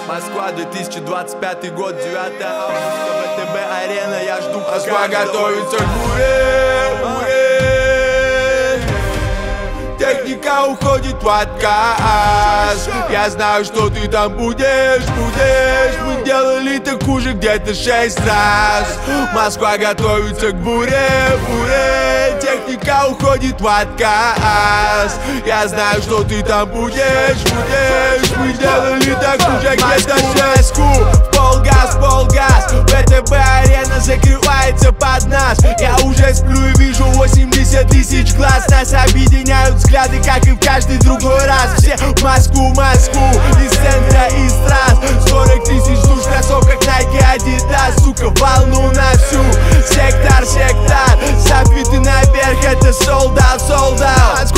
Москва, 2025 год, 9 августа, ВТБ-арена, я жду, Москва готовится к буре. Техника уходит в отказ. Я знаю, что ты там будешь. Мы делали так уже где-то 6 раз. Москва готовится к буре. Техника уходит в отказ. Я знаю, что ты там будешь. Мы делали так уже где-то 6. Полгаз, ВТБ-арена закрывается под нас. Я уже сплю и вижу 80 тысяч глаз. Нас объединяют взгляды, как и в каждый другой раз. Все в Москву, из центра, из трасс. 40 тысяч душ в кроссовках Nike, Adidas. Сука, волну на всю. Сектор, софиты наверх, это sold out.